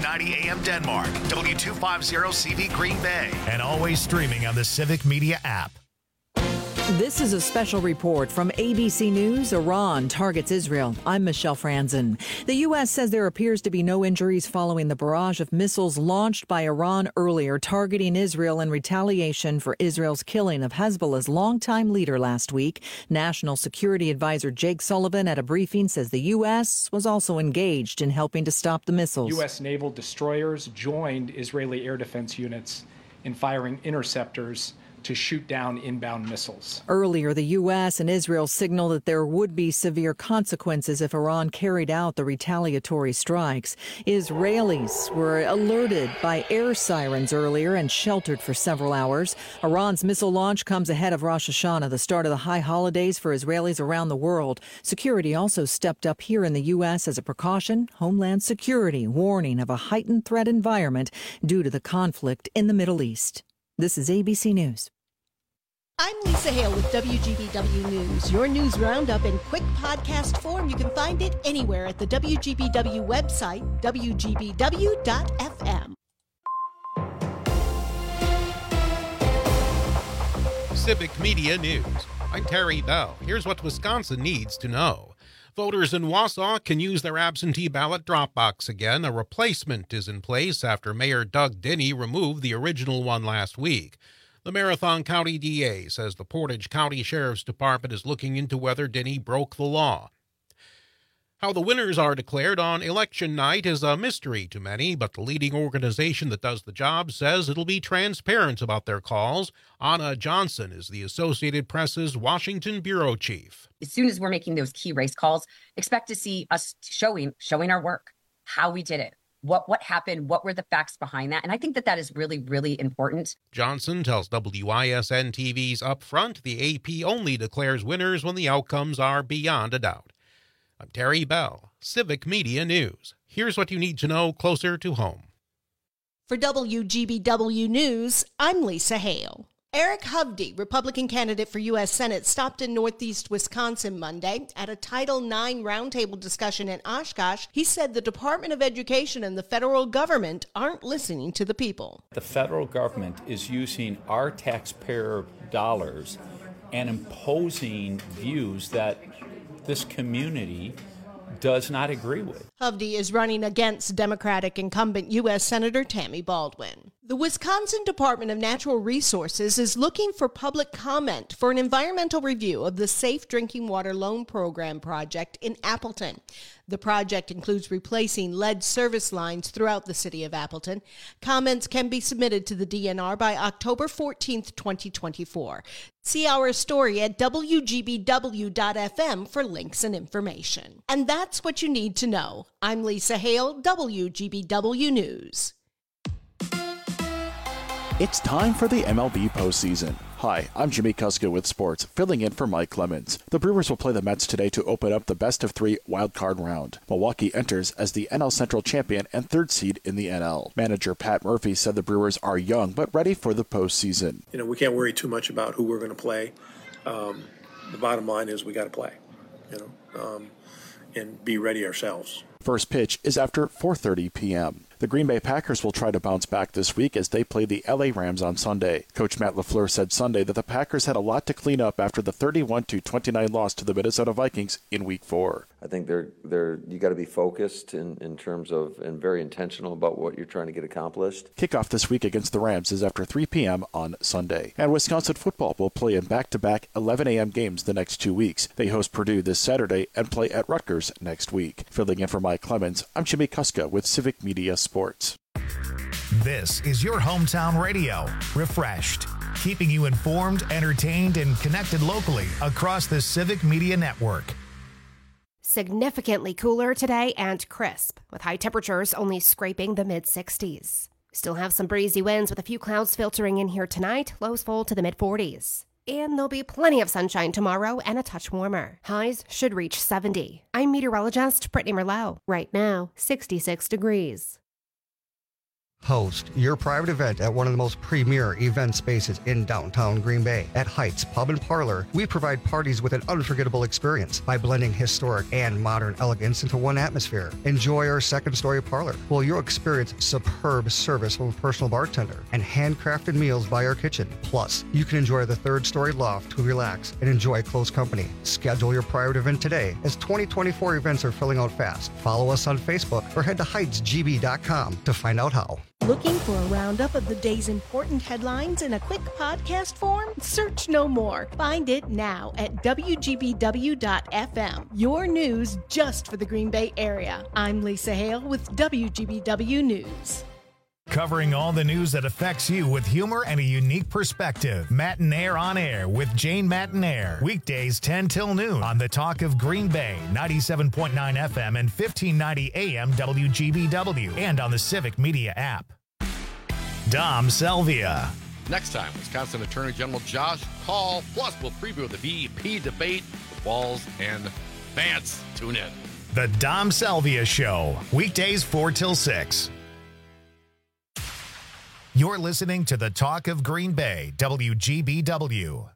1290 AM Denmark, W250 CV Green Bay, and always streaming on the Civic Media app. This is a special report from ABC News. Iran targets Israel. I'm Michelle Franzen. The U.S. says there appears to be no injuries following the barrage of missiles launched by Iran earlier, targeting Israel in retaliation for Israel's killing of Hezbollah's longtime leader last week. National Security Advisor Jake Sullivan at a briefing says the U.S. was also engaged in helping to stop the missiles. U.S. naval destroyers joined Israeli air defense units in firing interceptors to shoot down inbound missiles. Earlier, the U.S. and Israel signaled that there would be severe consequences if Iran carried out the retaliatory strikes. Israelis were alerted by air sirens earlier and sheltered for several hours. Iran's missile launch comes ahead of Rosh Hashanah, the start of the high holidays for Israelis around the world. Security also stepped up here in the U.S. as a precaution. Homeland Security warning of a heightened threat environment due to the conflict in the Middle East. This is ABC News. I'm Lisa Hale with WGBW News, your news roundup in quick podcast form. You can find it anywhere at the WGBW website, WGBW.FM. Civic Media News. I'm Terry Bell. Here's what Wisconsin needs to know. Voters in Wausau can use their absentee ballot drop box again. A replacement is in place after Mayor Doug Denny removed the original one last week. The Marathon County DA says the Portage County Sheriff's Department is looking into whether Denny broke the law. How the winners are declared on election night is a mystery to many, but the leading organization that does the job says it'll be transparent about their calls. Anna Johnson is the Associated Press's Washington bureau chief. As soon as we're making those key race calls, expect to see us showing our work, how we did it. What happened? What were the facts behind that? And I think that is really, really important. Johnson tells WISN TV's Upfront the AP only declares winners when the outcomes are beyond a doubt. I'm Terry Bell, Civic Media News. Here's what you need to know closer to home. For WGBW News, I'm Lisa Hale. Eric Hovde, Republican candidate for U.S. Senate, stopped in Northeast Wisconsin Monday at a Title IX roundtable discussion in Oshkosh. He said the Department of Education and the federal government aren't listening to the people. The federal government is using our taxpayer dollars and imposing views that this community does not agree with. Hovde is running against Democratic incumbent U.S. Senator Tammy Baldwin. The Wisconsin Department of Natural Resources is looking for public comment for an environmental review of the Safe Drinking Water Loan Program project in Appleton. The project includes replacing lead service lines throughout the city of Appleton. Comments can be submitted to the DNR by October 14th, 2024. See our story at WGBW.FM for links and information. And that's what you need to know. I'm Lisa Hale, WGBW News. It's time for the MLB postseason. Hi, I'm Jimmy Kuska with sports, filling in for Mike Clemens. The Brewers will play the Mets today to open up the best-of-3 wildcard round. Milwaukee enters as the NL Central champion and third seed in the NL. Manager Pat Murphy said the Brewers are young but ready for the postseason. We can't worry too much about who we're going to play. The bottom line is we got to play, and be ready ourselves. First pitch is after 4:30 p.m. The Green Bay Packers will try to bounce back this week as they play the LA Rams on Sunday. Coach Matt LaFleur said Sunday that the Packers had a lot to clean up after the 31-29 loss to the Minnesota Vikings in Week 4. I think you got to be focused in terms of and very intentional about what you're trying to get accomplished. Kickoff this week against the Rams is after 3 p.m. on Sunday. And Wisconsin football will play in back-to-back 11 a.m. games the next 2 weeks. They host Purdue this Saturday and play at Rutgers next week. Filling in for Mike Clemens, I'm Jimmy Kuska with Civic Media Sports. This is your hometown radio, Refreshed, keeping you informed, entertained, and connected locally across the Civic Media Network. Significantly cooler today and crisp, with high temperatures only scraping the mid-60s. Still have some breezy winds with a few clouds filtering in here tonight, lows fall to the mid-40s. And there'll be plenty of sunshine tomorrow and a touch warmer. Highs should reach 70. I'm meteorologist Brittany Merlot. Right now, 66 degrees. Host your private event at one of the most premier event spaces in downtown Green Bay. At Heights Pub and Parlor, we provide parties with an unforgettable experience by blending historic and modern elegance into one atmosphere. Enjoy our second-story parlor, where you'll experience superb service from a personal bartender and handcrafted meals by our kitchen. Plus, you can enjoy the third-story loft to relax and enjoy close company. Schedule your private event today, as 2024 events are filling out fast. Follow us on Facebook or head to heightsgb.com to find out how. Looking for a roundup of the day's important headlines in a quick podcast form? Search no more. Find it now at WGBW.FM. Your news just for the Green Bay area. I'm Lisa Hale with WGBW News. Covering all the news that affects you with humor and a unique perspective. Matinaire on Air with Jane Matinaire. Weekdays 10 till noon on the Talk of Green Bay, 97.9 FM and 1590 AM WGBW, and on the Civic Media app. Dom Selvia. Next time, Wisconsin Attorney General Josh Hall. Plus, we'll preview the VP debate with Walz and Vance. Tune in. The Dom Selvia Show. Weekdays 4 till 6. You're listening to the Talk of Green Bay, WGBW.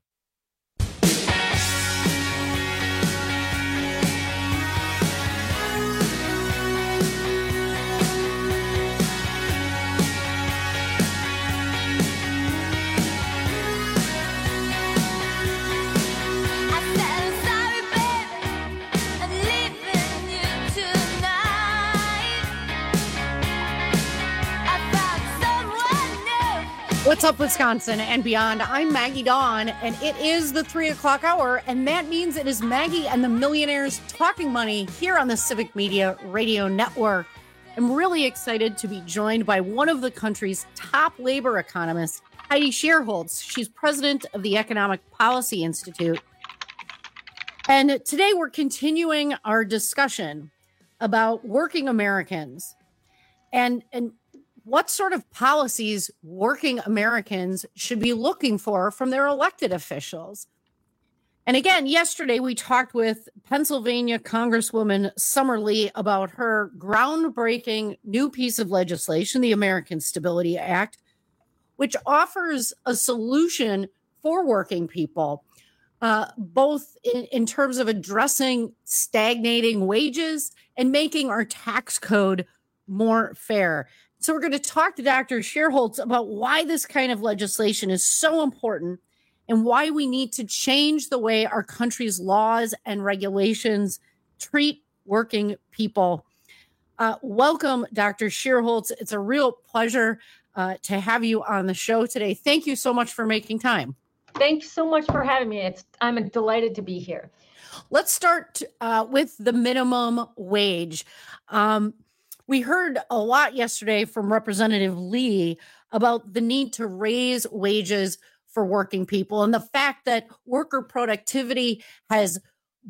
What's up, Wisconsin and beyond? I'm Maggie Dawn, and it is the 3 o'clock hour, and that means it is Maggie and the Millionaires Talking Money here on the Civic Media Radio Network. I'm really excited to be joined by one of the country's top labor economists, Heidi Shierholz. She's president of the Economic Policy Institute. And today we're continuing our discussion about working Americans and what sort of policies working Americans should be looking for from their elected officials. And again, yesterday we talked with Pennsylvania Congresswoman Summer Lee about her groundbreaking new piece of legislation, the American Stability Act, which offers a solution for working people, both in terms of addressing stagnating wages and making our tax code more fair. So we're going to talk to Dr. Shierholz about why this kind of legislation is so important and why we need to change the way our country's laws and regulations treat working people. Welcome, Dr. Shierholz. It's a real pleasure to have you on the show today. Thank you so much for making time. Thanks so much for having me. I'm delighted to be here. Let's start with the minimum wage. We heard a lot yesterday from Representative Lee about the need to raise wages for working people and the fact that worker productivity has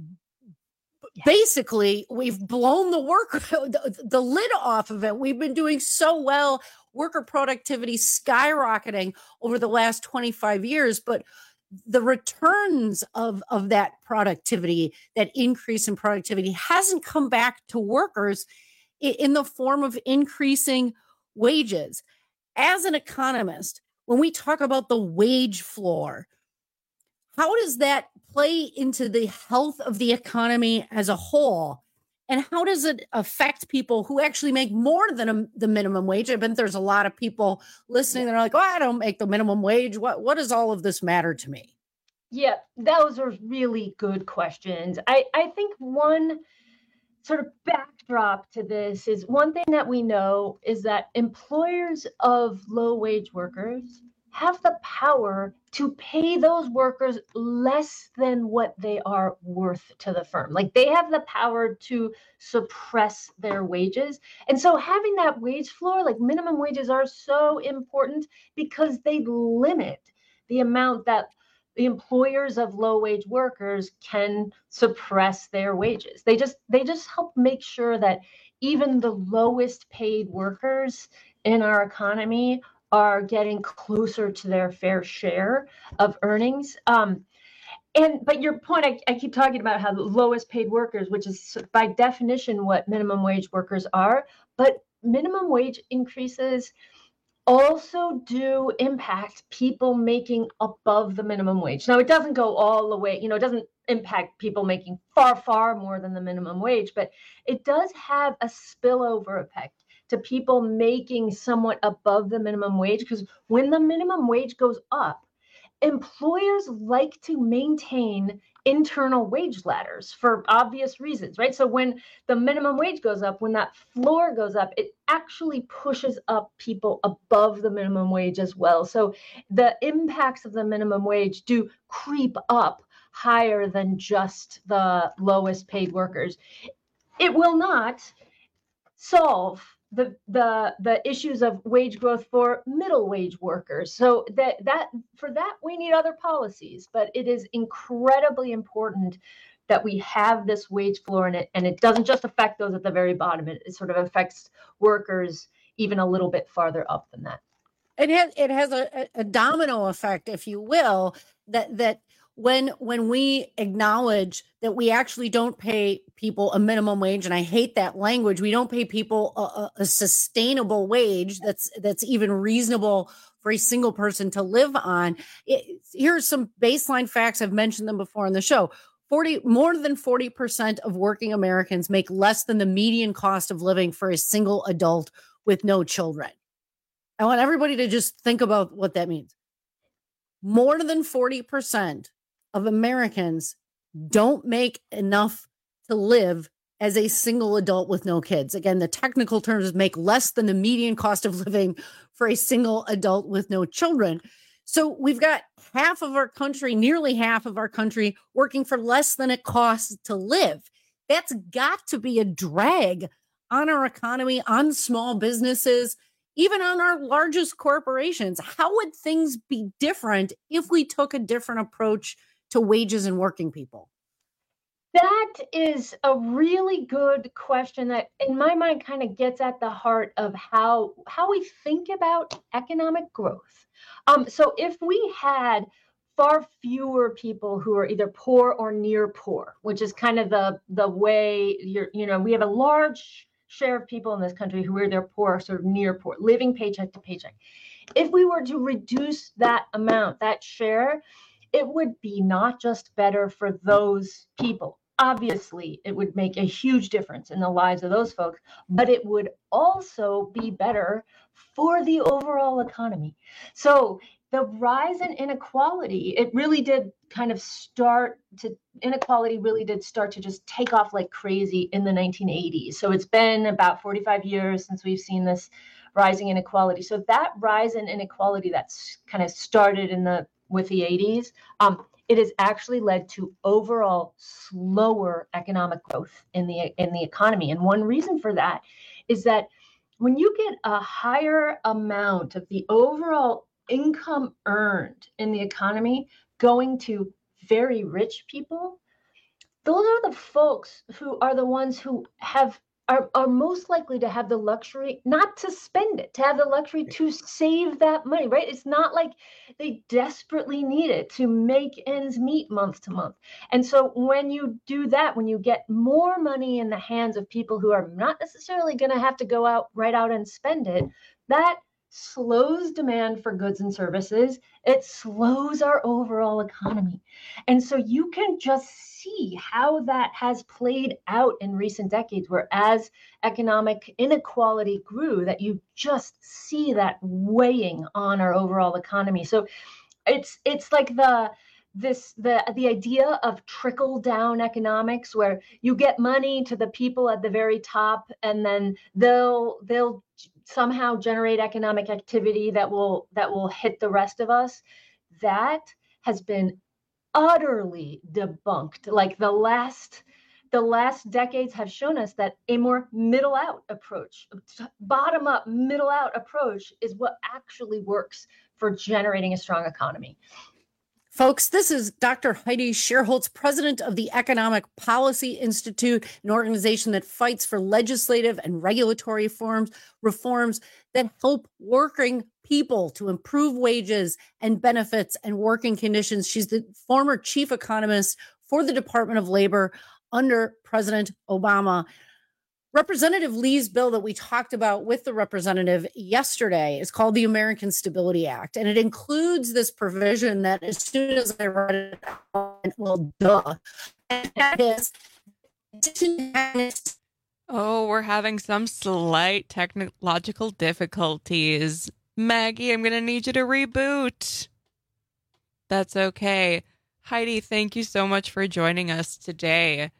basically, we've blown the lid off of it. We've been doing so well, worker productivity skyrocketing over the last 25 years, but the returns of that productivity, that increase in productivity, hasn't come back to workers in the form of increasing wages. As an economist, when we talk about the wage floor, how does that play into the health of the economy as a whole? And how does it affect people who actually make more than the minimum wage? I bet there's a lot of people listening that are like, oh, I don't make the minimum wage. What does all of this matter to me? Yeah, those are really good questions. I think one sort of backdrop to this is one thing that we know is that employers of low wage workers have the power to pay those workers less than what they are worth to the firm. Like, they have the power to suppress their wages. And so having that wage floor, like minimum wages, are so important because they limit the amount that the employers of low wage workers can suppress their wages. They just help make sure that even the lowest paid workers in our economy are getting closer to their fair share of earnings. But your point, I keep talking about how the lowest paid workers, which is by definition what minimum wage workers are, but minimum wage increases also do impact people making above the minimum wage. Now, it doesn't go all the way, it doesn't impact people making far, far more than the minimum wage, but it does have a spillover effect to people making somewhat above the minimum wage, because when the minimum wage goes up, employers like to maintain internal wage ladders for obvious reasons, right? So when the minimum wage goes up, when that floor goes up, it actually pushes up people above the minimum wage as well. So the impacts of the minimum wage do creep up higher than just the lowest paid workers. It will not solve the issues of wage growth for middle wage workers. So that for that we need other policies, but it is incredibly important that we have this wage floor in it, and it doesn't just affect those at the very bottom. It sort of affects workers even a little bit farther up than that. It has a domino effect, if you will, that when we acknowledge that we actually don't pay people a minimum wage, and I hate that language, we don't pay people a sustainable wage that's even reasonable for a single person to live on. Here's some baseline facts. I've mentioned them before on the show. More than 40% of working Americans make less than the median cost of living for a single adult with no children. I want everybody to just think about what that means. More than 40% of Americans don't make enough to live as a single adult with no kids. Again, the technical terms is make less than the median cost of living for a single adult with no children. So we've got half of our country, nearly half of our country, working for less than it costs to live. That's got to be a drag on our economy, on small businesses, even on our largest corporations. How would things be different if we took a different approach to wages and working people? That is a really good question that, in my mind, kind of gets at the heart of how we think about economic growth. So if we had far fewer people who are either poor or near poor, which is kind of the way we have a large share of people in this country who are either poor or sort of near poor, living paycheck to paycheck. If we were to reduce that amount, that share, it would be not just better for those people. Obviously, it would make a huge difference in the lives of those folks, but it would also be better for the overall economy. So the rise in inequality, inequality really did start to just take off like crazy in the 1980s. So it's been about 45 years since we've seen this rising inequality. So that rise in inequality that's kind of started with the 80s, it has actually led to overall slower economic growth in the economy. And one reason for that is that when you get a higher amount of the overall income earned in the economy going to very rich people, those are the folks who are the ones who are most likely to have the luxury not to spend it, to have the luxury to save that money, right? It's not like they desperately need it to make ends meet month to month. And so when you do that, when you get more money in the hands of people who are not necessarily going to have to go out and spend it, that slows demand for goods and services. It slows our overall economy. And so you can just see how that has played out in recent decades, where as economic inequality grew, that you just see that weighing on our overall economy. So it's like the idea of trickle down economics, where you get money to the people at the very top, and then they'll somehow generate economic activity that will hit the rest of us. That has been utterly debunked. Like the last decades have shown us that a more middle out approach, bottom up middle out approach, is what actually works for generating a strong economy. Folks, this is Dr. Heidi Shierholz, president of the Economic Policy Institute, an organization that fights for legislative and regulatory reforms that help working people to improve wages and benefits and working conditions. She's the former chief economist for the Department of Labor under President Obama. Representative Lee's bill that we talked about with the representative yesterday is called the American Stability Act, and it includes this provision that as soon as I read it, well, duh. And that is, oh, we're having some slight technological difficulties. Maggie, I'm going to need you to reboot. That's okay. Heidi, thank you so much for joining us today.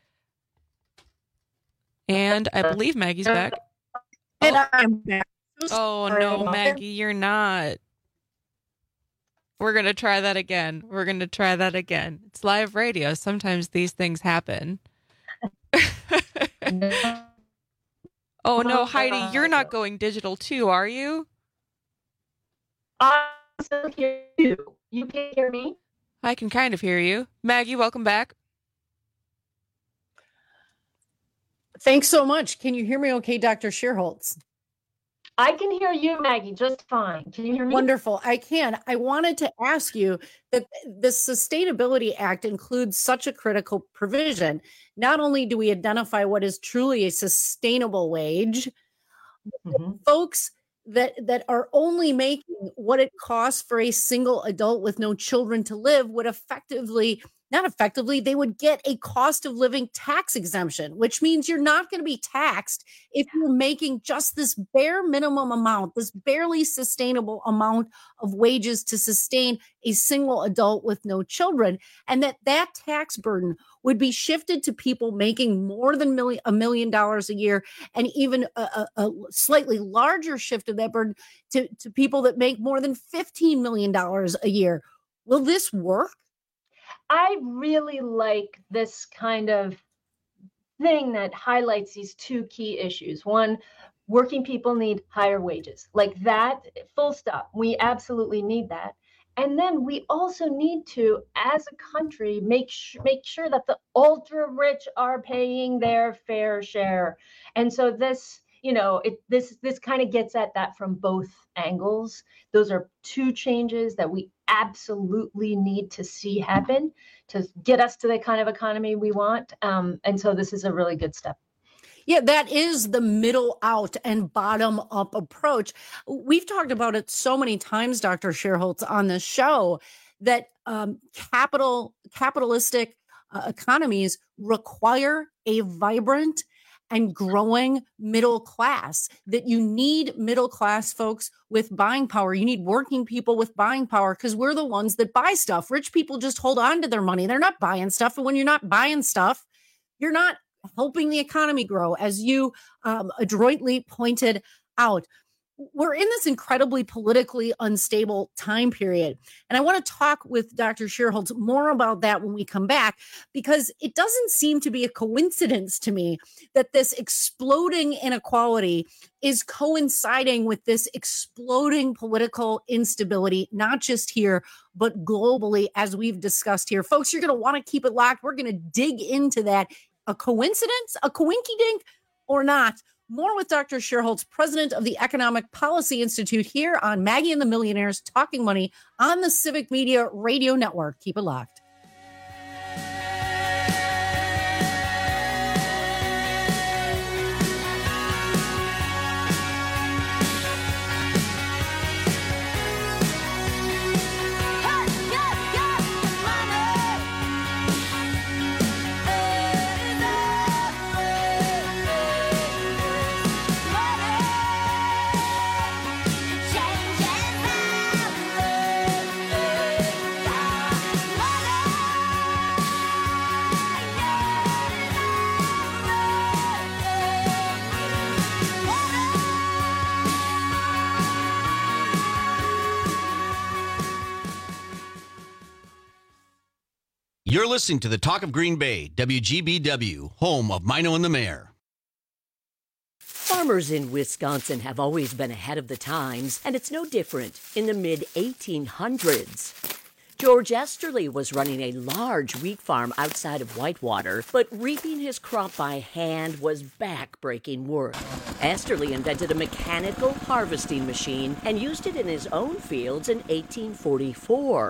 And I believe Maggie's back. And I'm back. Oh, no, Maggie, you're not. We're going to try that again. It's live radio. Sometimes these things happen. Oh, no, Heidi, you're not going digital too, are you? I still hear you. You can't hear me? I can kind of hear you. Maggie, welcome back. Thanks so much. Can you hear me okay, Dr. Shearholtz? I can hear you, Maggie, just fine. Can you hear me? Wonderful. I can. I wanted to ask you that the Sustainability Act includes such a critical provision. Not only do we identify what is truly a sustainable wage, folks that are only making what it costs for a single adult with no children to live would they would get a cost of living tax exemption, which means you're not going to be taxed if you're making just this bare minimum amount, this barely sustainable amount of wages to sustain a single adult with no children. And that tax burden would be shifted to people making more than $1 million a year, and even a slightly larger shift of that burden to people that make more than $15 million a year. Will this work? I really like this kind of thing that highlights these two key issues. One, working people need higher wages. Like that, full stop. We absolutely need that. And then we also need to, as a country, make sure that the ultra rich are paying their fair share. And so this, this kind of gets at that from both angles. Those are two changes that we absolutely need to see happen to get us to the kind of economy we want. And so this is a really good step. Yeah, that is the middle out and bottom up approach. We've talked about it so many times, Dr. Shearholtz, on this show, that capitalistic economies require a vibrant and growing middle class, that you need middle class folks with buying power. You need working people with buying power, because we're the ones that buy stuff. Rich people just hold on to their money. They're not buying stuff. And when you're not buying stuff, you're not helping the economy grow, as you adroitly pointed out. We're in this incredibly politically unstable time period. And I want to talk with Dr. Shearholtz more about that when we come back, because it doesn't seem to be a coincidence to me that this exploding inequality is coinciding with this exploding political instability, not just here, but globally, as we've discussed here. Folks, you're going to want to keep it locked. We're going to dig into that. A coincidence, a coinky-dink, or not? More with Dr. Shearholtz, president of the Economic Policy Institute, here on Maggie and the Millionaires Talking Money on the Civic Media Radio Network. Keep it locked. You're listening to the Talk of Green Bay, WGBW, home of Mino and the Mayor. Farmers in Wisconsin have always been ahead of the times, and it's no different in the mid-1800s. George Esterly was running a large wheat farm outside of Whitewater, but reaping his crop by hand was back-breaking work. Esterly invented a mechanical harvesting machine and used it in his own fields in 1844.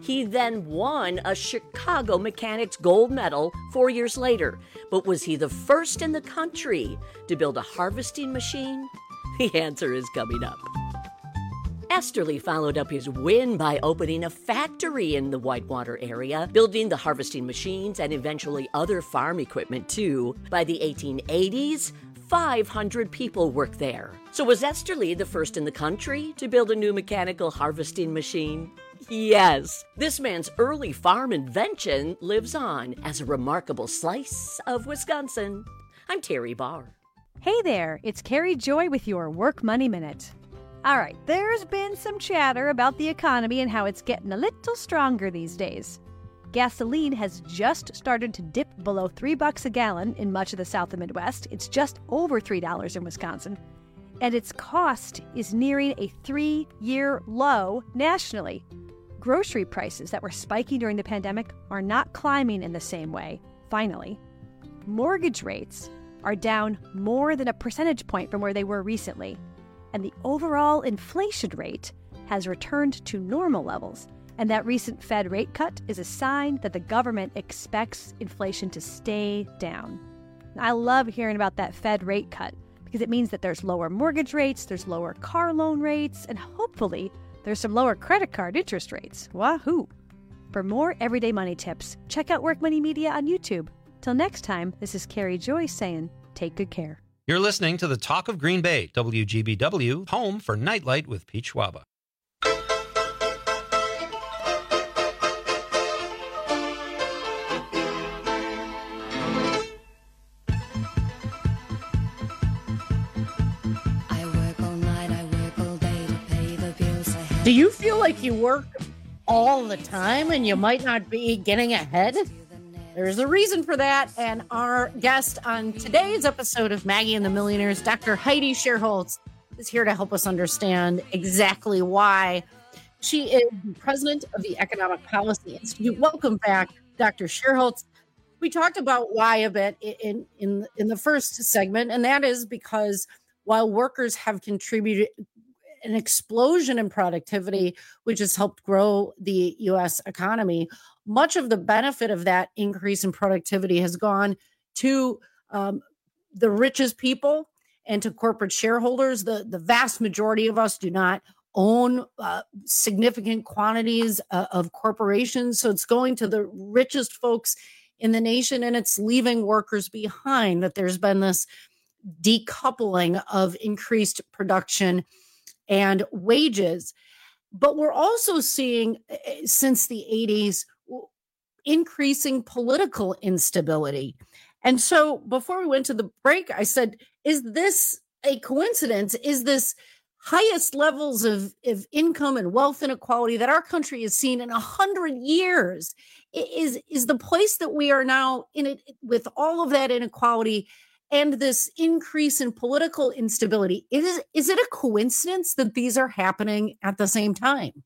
He then won a Chicago Mechanics gold medal 4 years later. But was he the first in the country to build a harvesting machine? The answer is coming up. Esterly followed up his win by opening a factory in the Whitewater area, building the harvesting machines and eventually other farm equipment too. By the 1880s, 500 people worked there. So was Esterly the first in the country to build a new mechanical harvesting machine? Yes. This man's early farm invention lives on as a remarkable slice of Wisconsin. I'm Terry Barr. Hey there, it's Carrie Joy with your Work Money Minute. All right, there's been some chatter about the economy and how it's getting a little stronger these days. Gasoline has just started to dip below $3 a gallon in much of the South and Midwest. It's just over $3 in Wisconsin. And its cost is nearing a 3-year low nationally. Grocery prices that were spiking during the pandemic are not climbing in the same way, finally. Mortgage rates are down more than a percentage point from where they were recently. And the overall inflation rate has returned to normal levels. And that recent Fed rate cut is a sign that the government expects inflation to stay down. I love hearing about that Fed rate cut because it means that there's lower mortgage rates, there's lower car loan rates, and hopefully there's some lower credit card interest rates. Wahoo! For more everyday money tips, check out Work Money Media on YouTube. Till next time, this is Carrie Joy saying, take good care. You're listening to the Talk of Green Bay, WGBW, home for Nightlight with Pete Schwaba. Do you feel like you work all the time and you might not be getting ahead? There's a reason for that, and our guest on today's episode of Maggie and the Millionaires, Dr. Heidi Shierholz, is here to help us understand exactly why. She is the president of the Economic Policy Institute. Welcome back, Dr. Shierholz. We talked about why a bit in the first segment, and that is because while workers have contributed an explosion in productivity, which has helped grow the U.S. economy, much of the benefit of that increase in productivity has gone to the richest people and to corporate shareholders. The vast majority of us do not own significant quantities of corporations. So it's going to the richest folks in the nation, and it's leaving workers behind. That there's been this decoupling of increased production and wages. But we're also seeing, since the 80s, increasing political instability. And so before we went to the break, I said, is this a coincidence? Is this highest levels of income and wealth inequality that our country has seen in 100 years? Is the place that we are now in it with all of that inequality and this increase in political instability? Is it a coincidence that these are happening at the same time?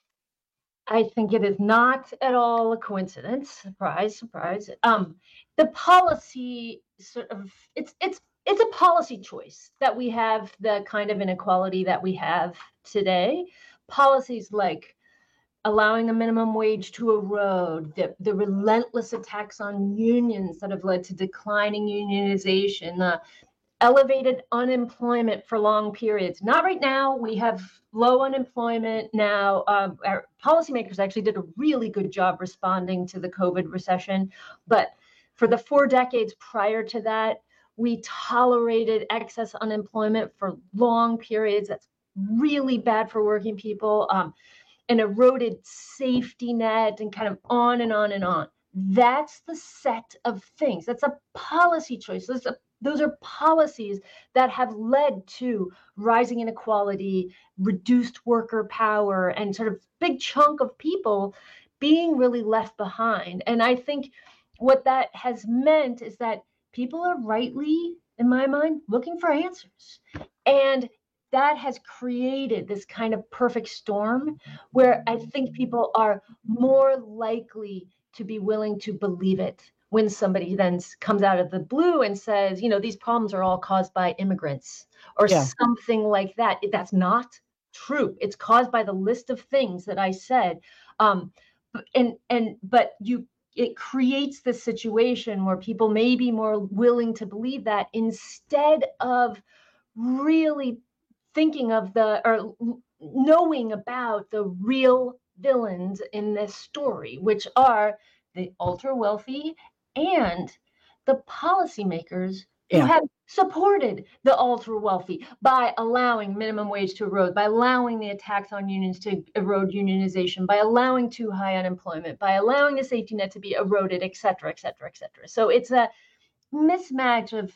I think it is not at all a coincidence. Surprise, surprise. The policy sort of it's a policy choice that we have the kind of inequality that we have today. Policies like allowing the minimum wage to erode, the relentless attacks on unions that have led to declining unionization, the elevated unemployment for long periods. Not right now. We have low unemployment now. Our policymakers actually did a really good job responding to the COVID recession. But for the 4 decades prior to that, we tolerated excess unemployment for long periods. That's really bad for working people. An eroded safety net and kind of on and on and on. That's the set of things. That's a policy choice. Those are policies that have led to rising inequality, reduced worker power, and sort of big chunk of people being really left behind. And I think what that has meant is that people are rightly, in my mind, looking for answers. And that has created this kind of perfect storm where I think people are more likely to be willing to believe it when somebody then comes out of the blue and says, these problems are all caused by immigrants or something like that. That's not true. It's caused by the list of things that I said. it creates this situation where people may be more willing to believe that instead of really thinking of or knowing about the real villains in this story, which are the ultra wealthy and the policymakers who have supported the ultra wealthy by allowing minimum wage to erode, by allowing the attacks on unions to erode unionization, by allowing too high unemployment, by allowing the safety net to be eroded, et cetera, et cetera, et cetera. So it's a mismatch of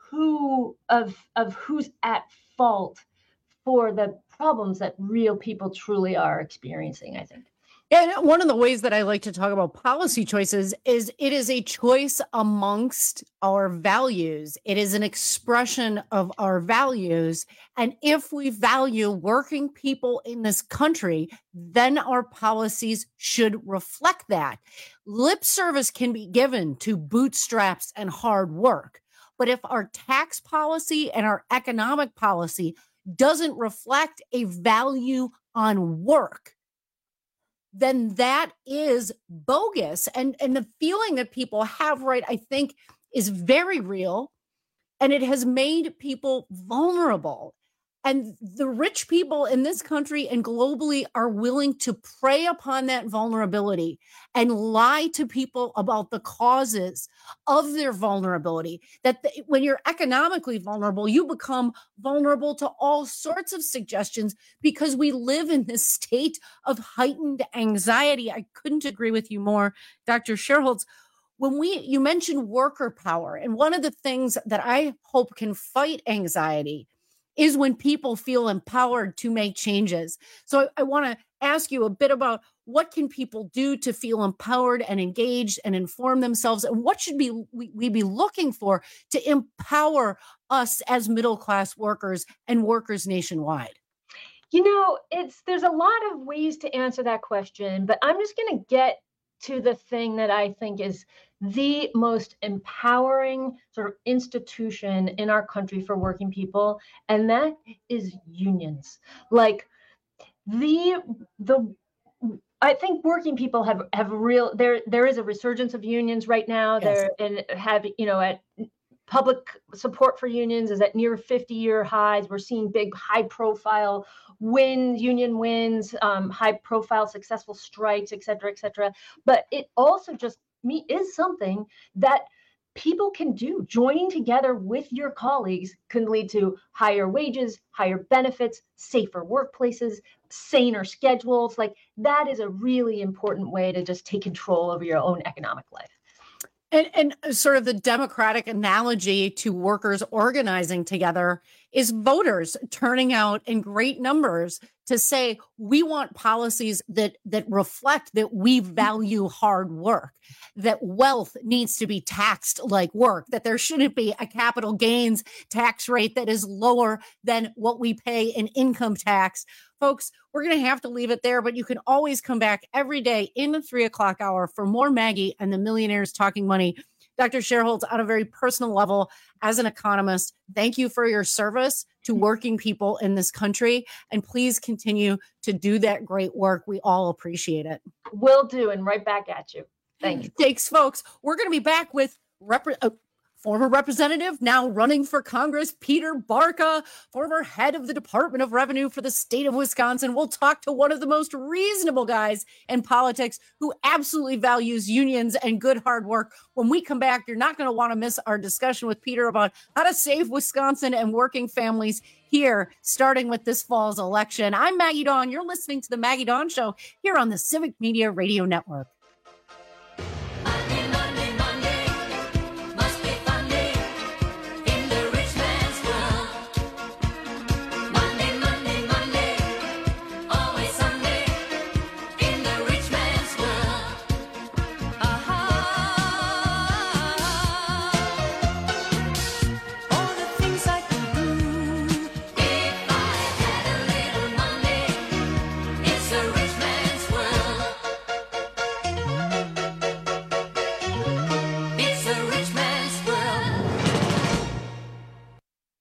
who's at fault for the problems that real people truly are experiencing, I think. And one of the ways that I like to talk about policy choices is it is a choice amongst our values. It is an expression of our values. And if we value working people in this country, then our policies should reflect that. Lip service can be given to bootstraps and hard work. But if our tax policy and our economic policy doesn't reflect a value on work, then that is bogus. And the feeling that people have, right, I think is very real. And it has made people vulnerable. And the rich people in this country and globally are willing to prey upon that vulnerability and lie to people about the causes of their vulnerability. When you're economically vulnerable, you become vulnerable to all sorts of suggestions because we live in this state of heightened anxiety. I couldn't agree with you more, Dr. Sherholtz. You mentioned worker power, and one of the things that I hope can fight anxiety is when people feel empowered to make changes. So I want to ask you a bit about what can people do to feel empowered and engaged and inform themselves, and what should we be looking for to empower us as middle-class workers and workers nationwide? There's a lot of ways to answer that question, but I'm just going to get to the thing that I think is the most empowering sort of institution in our country for working people, and that is unions. Like I think working people have there is a resurgence of unions right now. Yes. At public support for unions is at near 50-year highs. We're seeing big, high-profile union wins, high-profile successful strikes, et cetera, et cetera. But it also just is something that people can do. Joining together with your colleagues can lead to higher wages, higher benefits, safer workplaces, saner schedules. Like that is a really important way to just take control over your own economic life. And sort of the democratic analogy to workers organizing together is voters turning out in great numbers to say, we want policies that reflect that we value hard work, that wealth needs to be taxed like work, that there shouldn't be a capital gains tax rate that is lower than what we pay in income tax. Folks, we're going to have to leave it there, but you can always come back every day in the 3 o'clock hour for more Maggie and the Millionaires Talking Money. Dr. Sherholtz, on a very personal level, as an economist, thank you for your service to working people in this country. And please continue to do that great work. We all appreciate it. Will do. And right back at you. Thanks. Thanks, folks. We're going to be back with former representative, now running for Congress, Peter Barca, former head of the Department of Revenue for the state of Wisconsin. We'll talk to one of the most reasonable guys in politics who absolutely values unions and good hard work. When we come back, you're not going to want to miss our discussion with Peter about how to save Wisconsin and working families here, starting with this fall's election. I'm Maggie Dawn. You're listening to The Maggie Dawn Show here on the Civic Media Radio Network.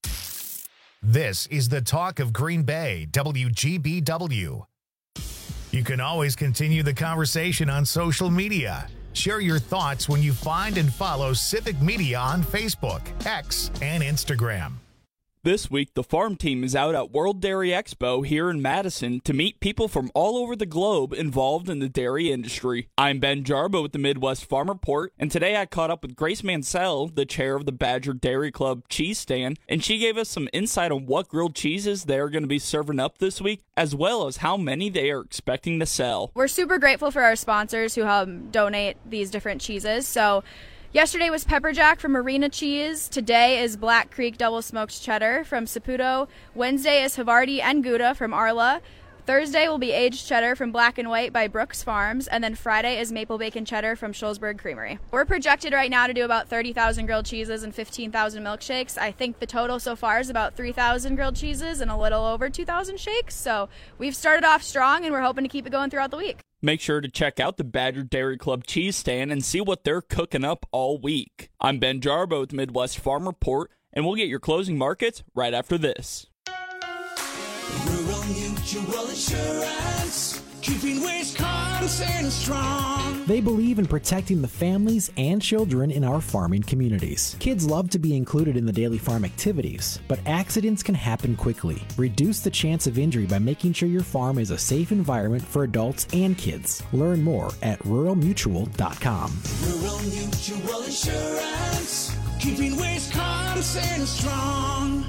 This is the talk of Green Bay, WGBW. You can always continue the conversation on social media. Share your thoughts when you find and follow Civic Media on Facebook, X, and Instagram. This week, the farm team is out at World Dairy Expo here in Madison to meet people from all over the globe involved in the dairy industry. I'm Ben Jarbo with the Midwest Farm Report, and today I caught up with Grace Mansell, the chair of the Badger Dairy Club cheese stand, and she gave us some insight on what grilled cheeses they're going to be serving up this week, as well as how many they are expecting to sell. We're super grateful for our sponsors who help donate these different cheeses. So yesterday was Pepper Jack from Marina Cheese. Today is Black Creek Double Smoked Cheddar from Saputo. Wednesday is Havarti and Gouda from Arla. Thursday will be Aged Cheddar from Black and White by Brooks Farms. And then Friday is Maple Bacon Cheddar from Schulzberg Creamery. We're projected right now to do about 30,000 grilled cheeses and 15,000 milkshakes. I think the total so far is about 3,000 grilled cheeses and a little over 2,000 shakes. So we've started off strong and we're hoping to keep it going throughout the week. Make sure to check out the Badger Dairy Club cheese stand and see what they're cooking up all week. I'm Ben Jarbo with Midwest Farm Report, and we'll get your closing markets right after this. Rural Mutual Insurance, keeping Wisconsin strong. They believe in protecting the families and children in our farming communities. Kids love to be included in the daily farm activities, but accidents can happen quickly. Reduce the chance of injury by making sure your farm is a safe environment for adults and kids. Learn more at ruralmutual.com. Rural Mutual Insurance, keeping Wisconsin strong.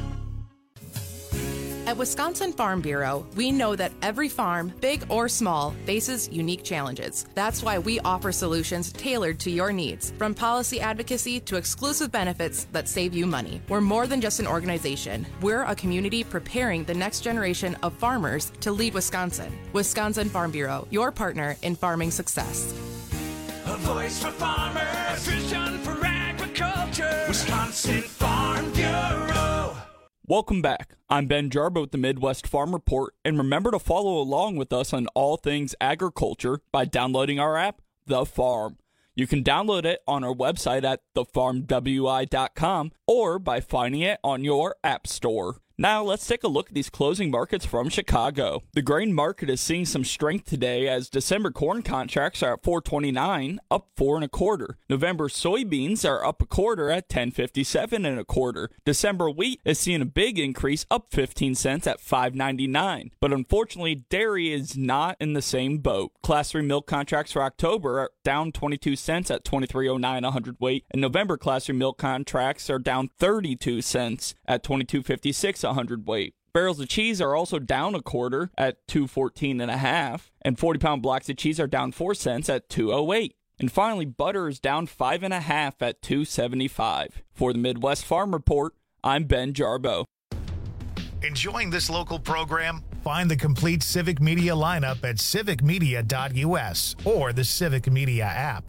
At Wisconsin Farm Bureau, we know that every farm, big or small, faces unique challenges. That's why we offer solutions tailored to your needs, from policy advocacy to exclusive benefits that save you money. We're more than just an organization. We're a community preparing the next generation of farmers to lead Wisconsin. Wisconsin Farm Bureau, your partner in farming success. A voice for farmers, a vision for agriculture. Wisconsin Farm Bureau. Welcome back. I'm Ben Jarbo with the Midwest Farm Report, and remember to follow along with us on all things agriculture by downloading our app, The Farm. You can download it on our website at thefarmwi.com or by finding it on your app store. Now, let's take a look at these closing markets from Chicago. The grain market is seeing some strength today as December corn contracts are at $4.29, up 4 1/4. November soybeans are up 1/4 at $10.57 1/4. December wheat is seeing a big increase, up 15 cents at $5.99. But unfortunately, dairy is not in the same boat. Class 3 milk contracts for October are down 22 cents at $23.09 a hundredweight, and November Class 3 milk contracts are down 32 cents at $22.56 a hundredweight. Barrels of cheese are also down 1/4 at $2.14 1/2, and 40-pound blocks of cheese are down 4 cents at $2.08. And finally, butter is down 5 1/2 at $2.75. For the Midwest Farm Report, I'm Ben Jarbo. Enjoying this local program? Find the complete Civic Media lineup at civicmedia.us or the Civic Media app.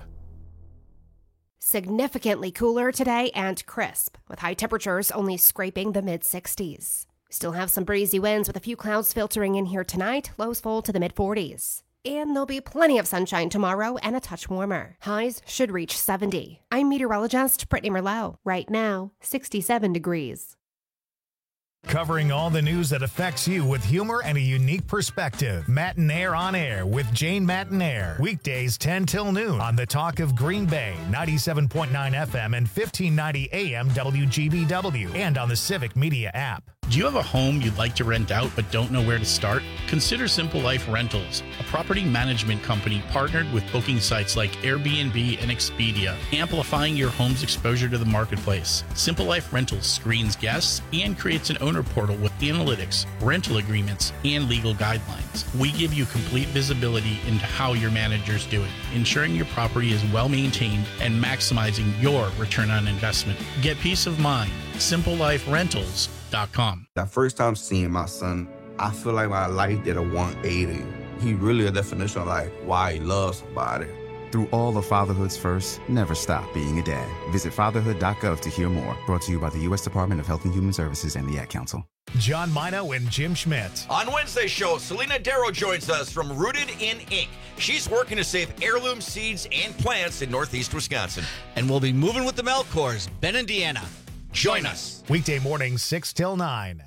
Significantly cooler today and crisp, with high temperatures only scraping the mid-60s. Still have some breezy winds with a few clouds filtering in here tonight, lows fall to the mid-40s. And there'll be plenty of sunshine tomorrow and a touch warmer. Highs should reach 70. I'm meteorologist Brittany Merlot. Right now, 67 degrees. Covering all the news that affects you with humor and a unique perspective. Matinaire on Air with Jane Matinaire. Weekdays 10 till noon on the Talk of Green Bay, 97.9 FM and 1590 AM WGBW, and on the Civic Media app. Do you have a home you'd like to rent out but don't know where to start? Consider Simple Life Rentals, a property management company partnered with booking sites like Airbnb and Expedia, amplifying your home's exposure to the marketplace. Simple Life Rentals screens guests and creates an owner portal with analytics, rental agreements, and legal guidelines. We give you complete visibility into how your manager's doing, ensuring your property is well maintained and maximizing your return on investment. Get peace of mind. SimpleLifeRentals.com. That first time seeing my son, I feel like my life did a 180. He really a definition of like why he loves somebody. Through all of fatherhood's first, never stop being a dad. Visit fatherhood.gov to hear more. Brought to you by the U.S. Department of Health and Human Services and the Ad Council. John Mino and Jim Schmidt. On Wednesday's show, Selena Darrow joins us from Rooted in Ink. She's working to save heirloom seeds and plants in northeast Wisconsin. And we'll be moving with the Melkors, Ben and Deanna. Join us. Weekday mornings 6 till 9.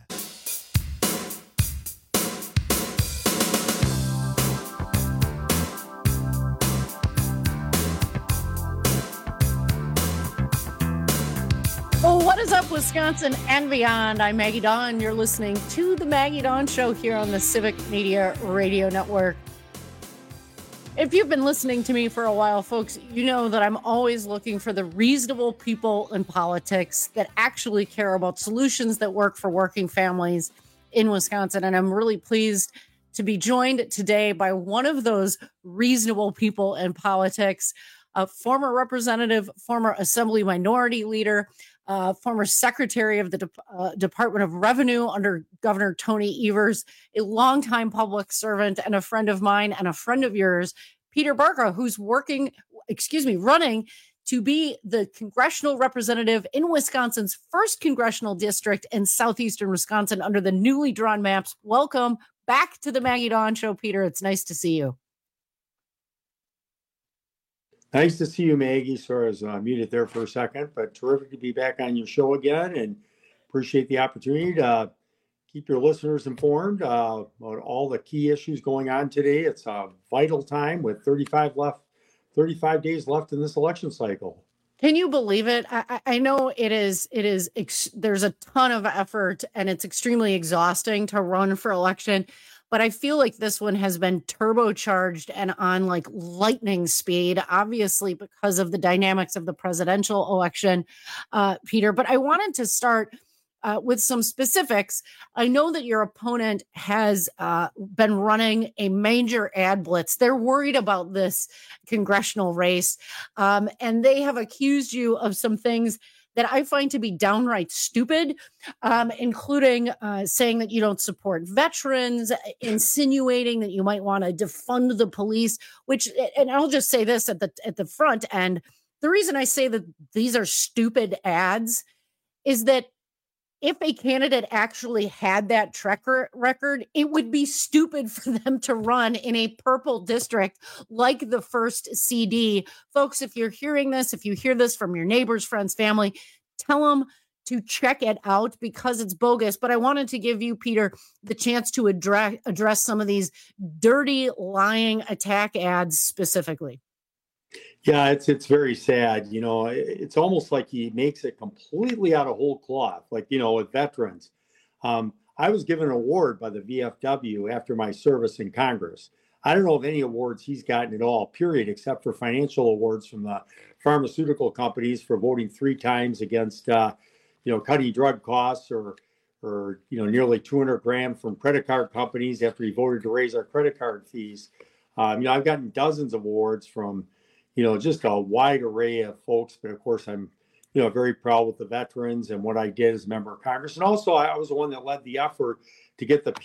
What is up, Wisconsin and beyond? I'm Maggie Dawn. You're listening to the Maggie Dawn Show here on the Civic Media Radio Network. If you've been listening to me for a while, folks, you know that I'm always looking for the reasonable people in politics that actually care about solutions that work for working families in Wisconsin. And I'm really pleased to be joined today by one of those reasonable people in politics, a former representative, former Assembly Minority Leader, former Secretary of the Department of Revenue under Governor Tony Evers, a longtime public servant and a friend of mine and a friend of yours, Peter Barca, who's running to be the congressional representative in Wisconsin's first congressional district in southeastern Wisconsin under the newly drawn maps. Welcome back to the Maggie Dawn Show, Peter. It's nice to see you. Nice to see you, Maggie. Sorry, I was muted there for a second, but terrific to be back on your show again, and appreciate the opportunity to keep your listeners informed about all the key issues going on today. It's a vital time with 35 days left in this election cycle. Can you believe it? I know it is. There's a ton of effort, and it's extremely exhausting to run for election. But I feel like this one has been turbocharged and on like lightning speed, obviously because of the dynamics of the presidential election, Peter. But I wanted to start with some specifics. I know that your opponent has been running a major ad blitz. They're worried about this congressional race, and they have accused you of some things that I find to be downright stupid, including saying that you don't support veterans, insinuating that you might want to defund the police, which, and I'll just say this at the front end, the reason I say that these are stupid ads is that if a candidate actually had that track record, it would be stupid for them to run in a purple district like the first CD. Folks, if you're hearing this, if you hear this from your neighbors, friends, family, tell them to check it out because it's bogus. But I wanted to give you, Peter, the chance to address some of these dirty, lying attack ads specifically. Yeah, it's very sad. You know, it's almost like he makes it completely out of whole cloth, like, you know, with veterans. I was given an award by the VFW after my service in Congress. I don't know of any awards he's gotten at all, period, except for financial awards from the pharmaceutical companies for voting 3 times against, cutting drug costs or nearly 200 grand from credit card companies after he voted to raise our credit card fees. I've gotten dozens of awards from just a wide array of folks. But of course, I'm, very proud with the veterans and what I did as a member of Congress. And also, I was the one that led the effort to get the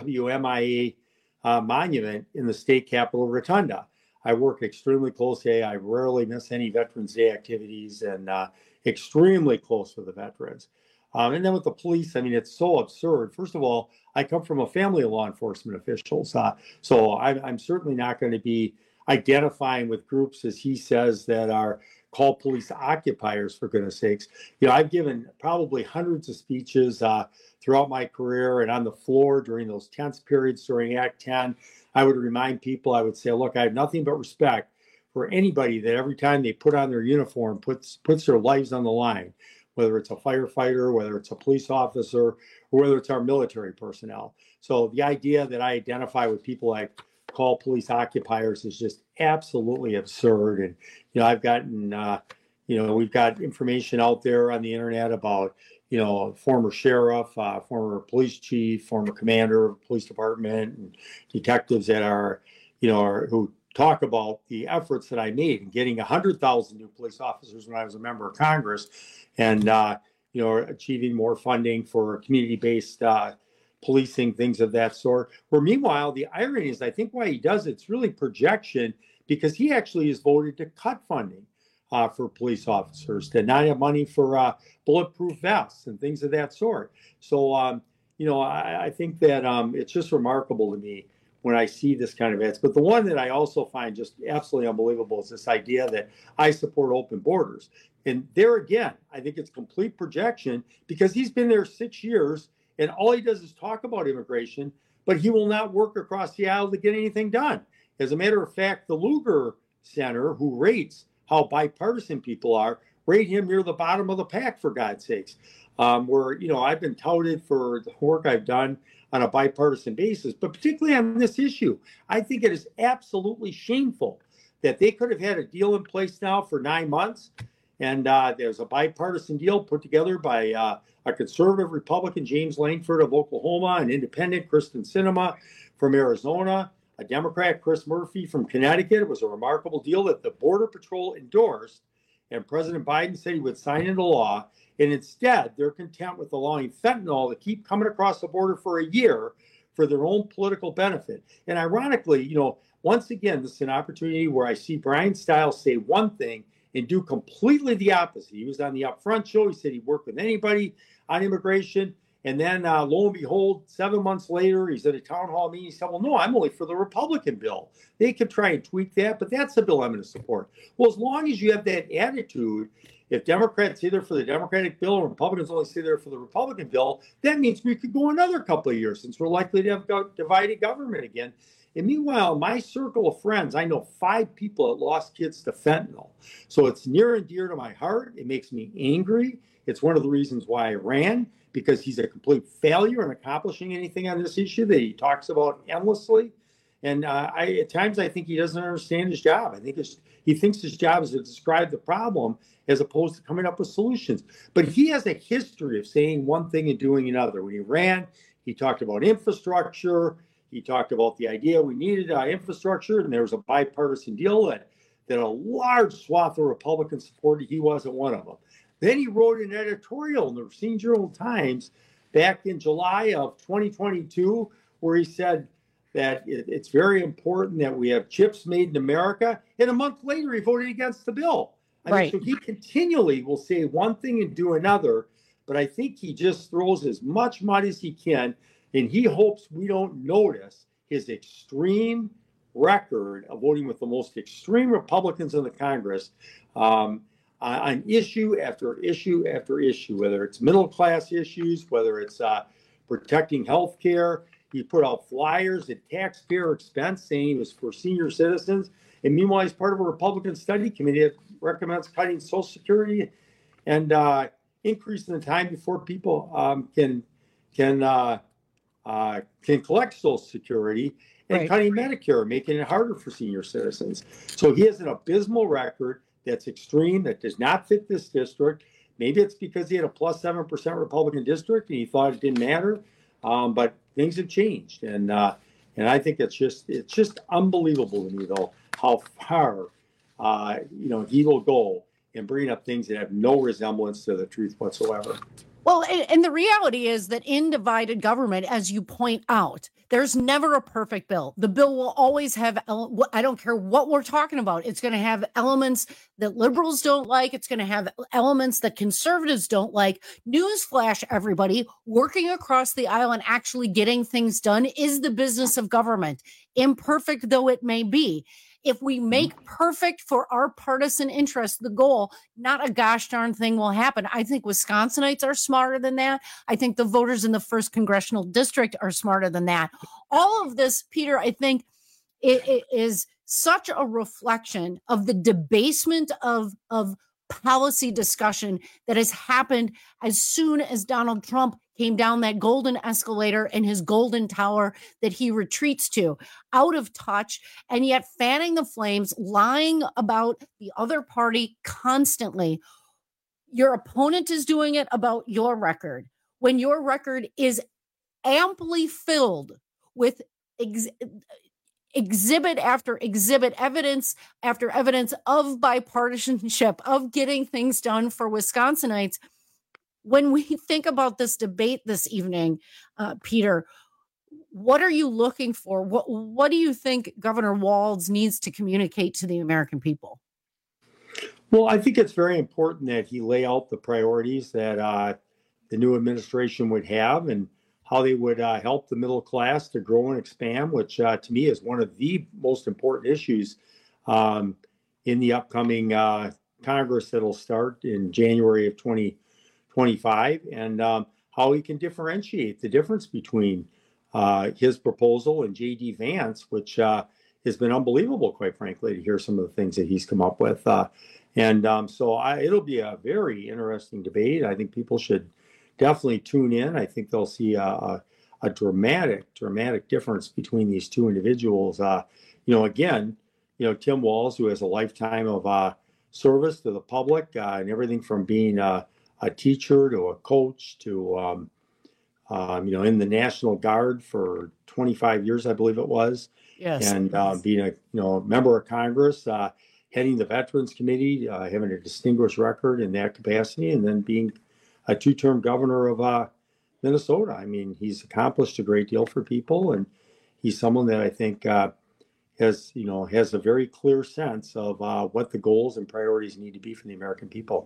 POW-MIA monument in the state capitol Rotunda. I work extremely closely. I rarely miss any Veterans Day activities and extremely close with the veterans. And then with the police, it's so absurd. First of all, I come from a family of law enforcement officials. So I'm certainly not going to be identifying with groups, as he says, that are called police occupiers, for goodness sakes. I've given probably hundreds of speeches throughout my career and on the floor during those tense periods during Act 10. I would remind people, I would say, look, I have nothing but respect for anybody that every time they put on their uniform puts their lives on the line, whether it's a firefighter, whether it's a police officer, or whether it's our military personnel. So the idea that I identify with people like call police occupiers is just absolutely absurd. And, I've gotten, we've got information out there on the internet about, former sheriff, former police chief, former commander of the police department, and detectives that are, who talk about the efforts that I made in getting 100,000 new police officers when I was a member of Congress and, achieving more funding for community-based policing, things of that sort. Where meanwhile, the irony is, I think why he does it's really projection, because he actually has voted to cut funding for police officers, to not have money for bulletproof vests and things of that sort. So, I think that it's just remarkable to me when I see this kind of ads. But the one that I also find just absolutely unbelievable is this idea that I support open borders. And there again, I think it's complete projection, because he's been there 6 years and all he does is talk about immigration, but he will not work across the aisle to get anything done. As a matter of fact, the Lugar Center, who rates how bipartisan people are, rate him near the bottom of the pack, for God's sakes. Where, I've been touted for the work I've done on a bipartisan basis, but particularly on this issue, I think it is absolutely shameful that they could have had a deal in place now for 9 months. And there's a bipartisan deal put together by a conservative Republican, James Langford of Oklahoma, an independent, Kristen Sinema from Arizona, a Democrat, Chris Murphy from Connecticut. It was a remarkable deal that the Border Patrol endorsed, and President Biden said he would sign into law. And instead, they're content with allowing fentanyl to keep coming across the border for a year for their own political benefit. And ironically, once again, this is an opportunity where I see Brian Stiles say one thing and do completely the opposite. He was on the Upfront show. He said he'd work with anybody on immigration. And then lo and behold, 7 months later, he's at a town hall meeting. He said, well, no, I'm only for the Republican bill. They could try and tweak that, but that's the bill I'm going to support. Well, as long as you have that attitude, if Democrats say they're for the Democratic bill and Republicans only say they're for the Republican bill, that means we could go another couple of years since we're likely to have divided government again. And meanwhile, my circle of friends, I know 5 people that lost kids to fentanyl. So it's near and dear to my heart. It makes me angry. It's one of the reasons why I ran, because he's a complete failure in accomplishing anything on this issue that he talks about endlessly. And at times I think he doesn't understand his job. I think he thinks his job is to describe the problem as opposed to coming up with solutions. But he has a history of saying one thing and doing another. When he ran, he talked about infrastructure. He talked about the idea we needed infrastructure, and there was a bipartisan deal that a large swath of Republicans supported. He wasn't one of them. Then he wrote an editorial in the Racine Journal-Times back in July of 2022 where he said that it's very important that we have chips made in America. And a month later, he voted against the bill. I mean, so he continually will say one thing and do another, but I think he just throws as much mud as he can, and he hopes we don't notice his extreme record of voting with the most extreme Republicans in the Congress on issue after issue after issue, whether it's middle-class issues, whether it's protecting health care. He put out flyers at taxpayer expense saying he was for senior citizens. And meanwhile, he's part of a Republican study committee that recommends cutting Social Security and increasing the time before people can collect Social Security, and cutting Medicare, making it harder for senior citizens. So he has an abysmal record that's extreme, that does not fit this district. Maybe it's because he had a plus 7% Republican district and he thought it didn't matter, but things have changed. And I think it's just unbelievable to me, though, how far he will go in bringing up things that have no resemblance to the truth whatsoever. Well, and the reality is that in divided government, as you point out, there's never a perfect bill. The bill will always have, I don't care what we're talking about, it's going to have elements that liberals don't like. It's going to have elements that conservatives don't like. Newsflash, everybody, working across the aisle and actually getting things done is the business of government, imperfect though it may be. If we make perfect for our partisan interest the goal, not a gosh darn thing will happen. I think Wisconsinites are smarter than that. I think the voters in the 1st Congressional District are smarter than that. All of this, Peter, I think it is such a reflection of the debasement of policy discussion that has happened as soon as Donald Trump came down that golden escalator in his golden tower that he retreats to, out of touch, and yet fanning the flames, lying about the other party constantly. Your opponent is doing it about your record, when your record is amply filled with exhibit after exhibit, evidence after evidence of bipartisanship, of getting things done for Wisconsinites. When we think about this debate this evening, Peter, what are you looking for? What do you think Governor Walz needs to communicate to the American people? Well, I think it's very important that he lay out the priorities that the new administration would have and how they would help the middle class to grow and expand, which to me is one of the most important issues in the upcoming Congress that'll start in January of 2025, and how he can differentiate the difference between his proposal and J.D. Vance, which has been unbelievable, quite frankly, to hear some of the things that he's come up with. And so it'll be a very interesting debate. I think people should definitely tune in. I think they'll see a dramatic difference between these two individuals. Again, Tim Walz, who has a lifetime of service to the public and everything from being a teacher to a coach to, in the National Guard for 25 years, I believe it was. Yes. And being a member of Congress, heading the Veterans Committee, having a distinguished record in that capacity, and then being a 2-term governor of Minnesota. I mean, he's accomplished a great deal for people, and he's someone that I think has a very clear sense of what the goals and priorities need to be for the American people.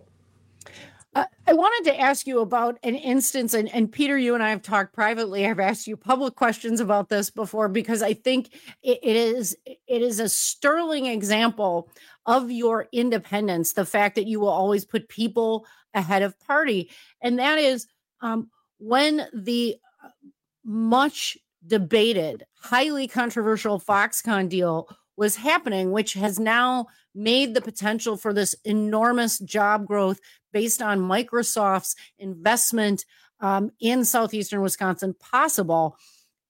I wanted to ask you about an instance, and Peter, you and I have talked privately. I've asked you public questions about this before because I think it is a sterling example of your independence, the fact that you will always put people ahead of party. And that is when the much debated, highly controversial Foxconn deal was happening, which has now made the potential for this enormous job growth based on Microsoft's investment in southeastern Wisconsin possible.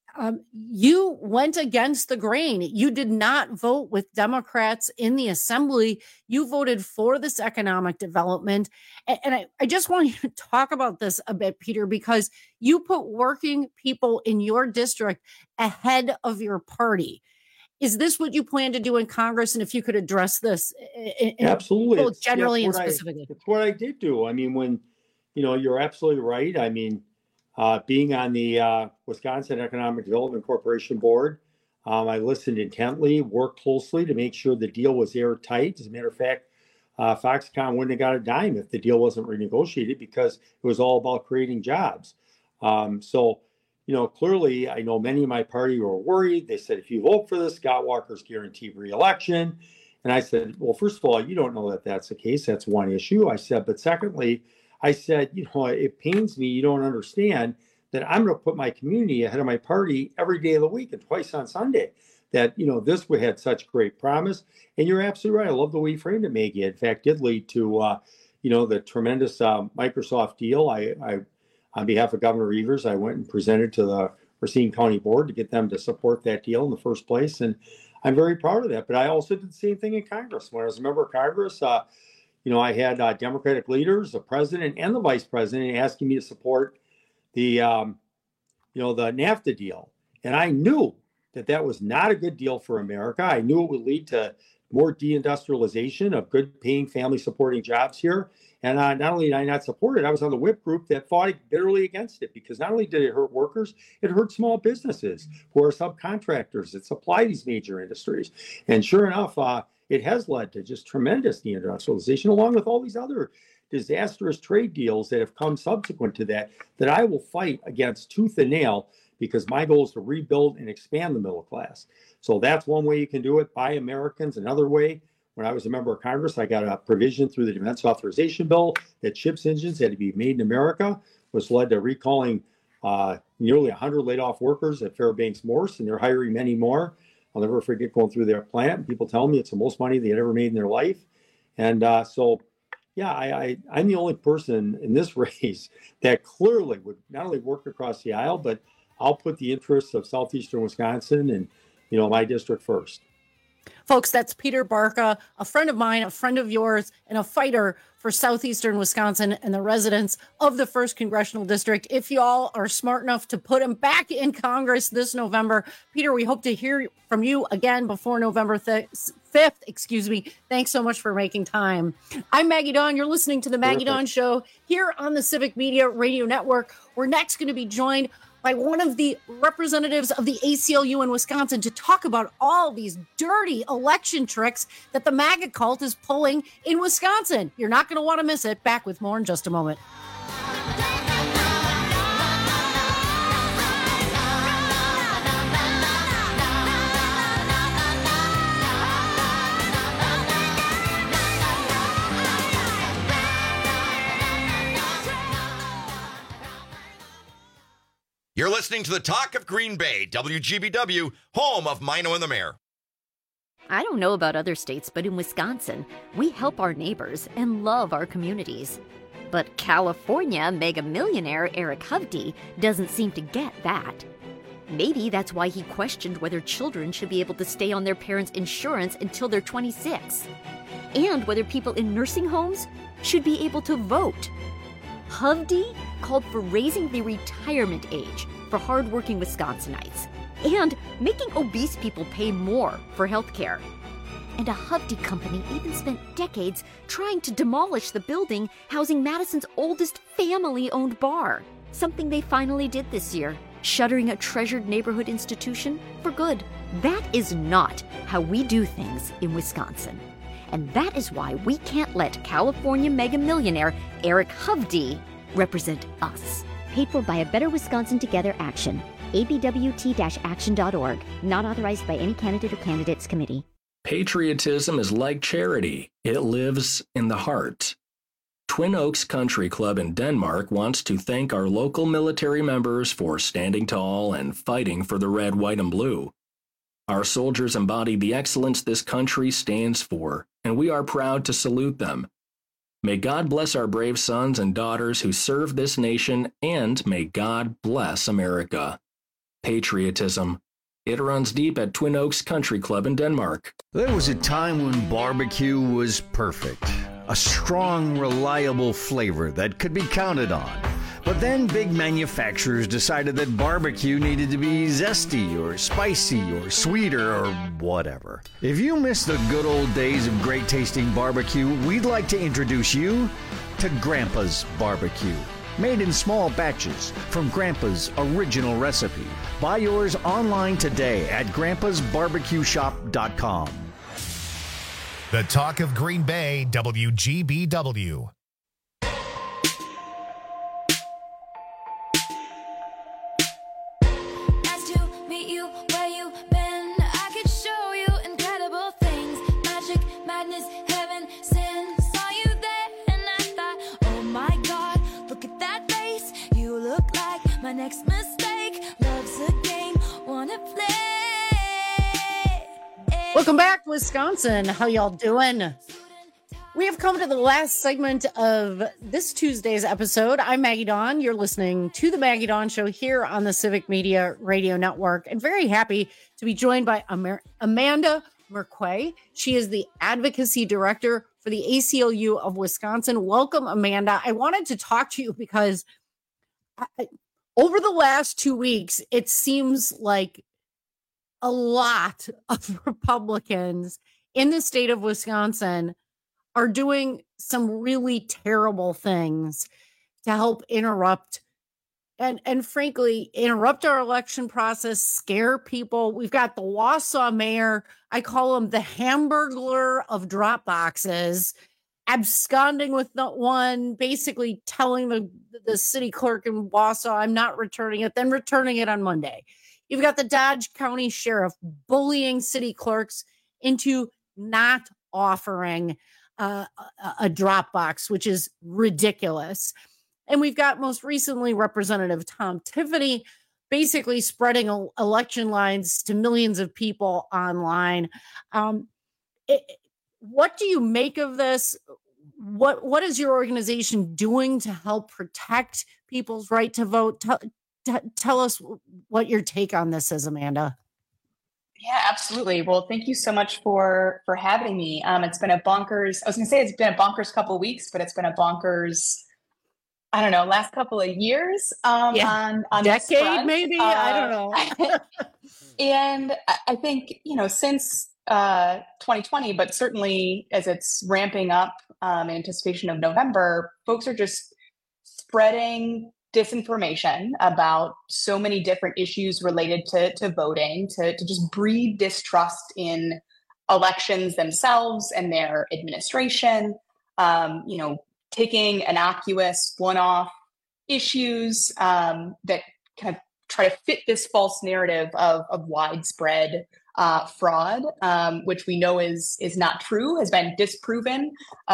You went against the grain. You did not vote with Democrats in the assembly. You voted for this economic development. And I just want you to talk about this a bit, Peter, because you put working people in your district ahead of your party. Is this what you plan to do in Congress? And if you could address this absolutely, both generally and specifically. It's what I did do. I mean, when, you're absolutely right. I mean, being on the Wisconsin Economic Development Corporation board, I listened intently, worked closely to make sure the deal was airtight. As a matter of fact, Foxconn wouldn't have got a dime if the deal wasn't renegotiated because it was all about creating jobs. Clearly, I know many of my party were worried. They said, if you vote for this, Scott Walker's guaranteed re-election. And I said, well, first of all, you don't know that that's the case. That's one issue. I said, but secondly, I said, it pains me. You don't understand that I'm going to put my community ahead of my party every day of the week and twice on Sunday. That, this had such great promise. And you're absolutely right. I love the way you framed it, Maggie. In fact, did lead to, the tremendous Microsoft deal. I on behalf of Governor Evers, I went and presented to the Racine County Board to get them to support that deal in the first place. And I'm very proud of that. But I also did the same thing in Congress. When I was a member of Congress, I had Democratic leaders, the president and the vice president asking me to support the NAFTA deal. And I knew that was not a good deal for America. I knew it would lead to more deindustrialization of good paying family supporting jobs here. And not only did I not support it, I was on the whip group that fought bitterly against it because not only did it hurt workers, it hurt small businesses who are subcontractors that supply these major industries. And sure enough, it has led to just tremendous deindustrialization, along with all these other disastrous trade deals that have come subsequent to that I will fight against tooth and nail because my goal is to rebuild and expand the middle class. So that's one way you can do it. Buy Americans. Another way, when I was a member of Congress, I got a provision through the Defense Authorization Bill that ships engines had to be made in America, which led to recalling nearly 100 laid off workers at Fairbanks Morse, and they're hiring many more. I'll never forget going through their plant and people telling me it's the most money they had ever made in their life. And I'm the only person in this race that clearly would not only work across the aisle, but I'll put the interests of southeastern Wisconsin and my district first. Folks, that's Peter Barca, a friend of mine, a friend of yours, and a fighter for southeastern Wisconsin and the residents of the 1st Congressional District. If y'all are smart enough to put him back in Congress this November, Peter, we hope to hear from you again before November 5th. Thanks so much for making time. I'm Maggie Dawn. You're listening to The Maggie Dawn Show here on the Civic Media Radio Network. We're next going to be joined by one of the representatives of the ACLU in Wisconsin to talk about all these dirty election tricks that the MAGA cult is pulling in Wisconsin. You're not going to want to miss it. Back with more in just a moment. You're listening to the Talk of Green Bay, WGBW, home of Mino and the Mayor. I don't know about other states, but in Wisconsin, we help our neighbors and love our communities. But California mega millionaire Eric Hovde doesn't seem to get that. Maybe that's why he questioned whether children should be able to stay on their parents' insurance until they're 26, and whether people in nursing homes should be able to vote. Hovde called for raising the retirement age for hardworking Wisconsinites and making obese people pay more for health care. And a Hovde company even spent decades trying to demolish the building housing Madison's oldest family-owned bar, something they finally did this year, shuttering a treasured neighborhood institution for good. That is not how we do things in Wisconsin. And that is why we can't let California mega millionaire Eric Hovde represent us. Paid for by a Better Wisconsin Together action. abwt-action.org. Not authorized by any candidate or candidates committee. Patriotism is like charity. It lives in the heart. Twin Oaks Country Club in Denmark wants to thank our local military members for standing tall and fighting for the red, white, and blue. Our soldiers embody the excellence this country stands for, and we are proud to salute them. May God bless our brave sons and daughters who serve this nation, and may God bless America. Patriotism. It runs deep at Twin Oaks Country Club in Denmark. There was a time when barbecue was perfect. A strong, reliable flavor that could be counted on. But then big manufacturers decided that barbecue needed to be zesty or spicy or sweeter or whatever. If you miss the good old days of great tasting barbecue, we'd like to introduce you to Grandpa's Barbecue. Made in small batches from Grandpa's original recipe. Buy yours online today at grandpasbarbecueshop.com. The Talk of Green Bay, WGBW. Nice to meet you where you been. I could show you incredible things. Magic, madness, heaven, sin. Saw you there and I thought, oh my God, look at that face. You look like my next mistake. Love's a game, wanna play. Welcome back, Wisconsin. How y'all doing? We have come to the last segment of this Tuesday's episode. I'm Maggie Dawn. You're listening to the Maggie Dawn Show here on the Civic Media Radio Network, and very happy to be joined by Amanda Merquay. She is the Advocacy Director for the ACLU of Wisconsin. Welcome, Amanda. I wanted to talk to you because over the last 2 weeks, it seems like a lot of Republicans in the state of Wisconsin are doing some really terrible things to help interrupt and frankly, interrupt our election process, scare people. We've got the Wausau mayor, I call him the Hamburglar of drop boxes, absconding with one, basically telling the city clerk in Wausau, I'm not returning it, then returning it on Monday. You've got the Dodge County Sheriff bullying city clerks into not offering a drop box, which is ridiculous. And we've got most recently Representative Tom Tiffany basically spreading election lines to millions of people online. What do you make of this? What is your organization doing to help protect people's right to vote? Tell us what your take on this is, Amanda. Yeah, absolutely. Well, thank you so much for having me. It's been a bonkers, I was going to say it's been a bonkers couple of weeks, but it's been a bonkers, I don't know, last couple of years on decade, maybe? I don't know. And I think, since 2020, but certainly as it's ramping up in anticipation of November, folks are just spreading disinformation about so many different issues related to voting, to just breed distrust in elections themselves and their administration, taking innocuous one-off issues that kind of try to fit this false narrative of widespread fraud, which we know is not true, has been disproven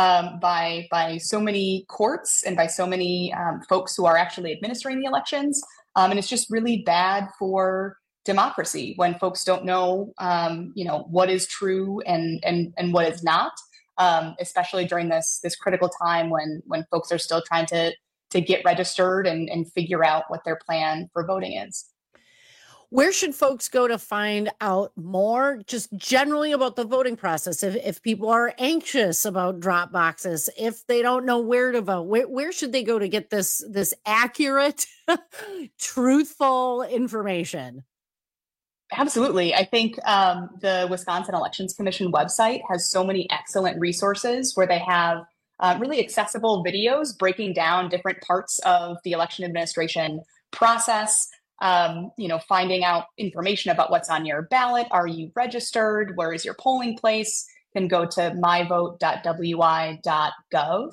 by so many courts and by so many folks who are actually administering the elections. And it's just really bad for democracy when folks don't know, what is true and what is not, especially during this critical time when folks are still trying to get registered and figure out what their plan for voting is. Where should folks go to find out more, just generally about the voting process? If people are anxious about drop boxes, if they don't know where to vote, where should they go to get this accurate, truthful information? Absolutely. I think the Wisconsin Elections Commission website has so many excellent resources where they have really accessible videos breaking down different parts of the election administration process. Finding out information about what's on your ballot. Are you registered? Where is your polling place? You can go to myvote.wi.gov.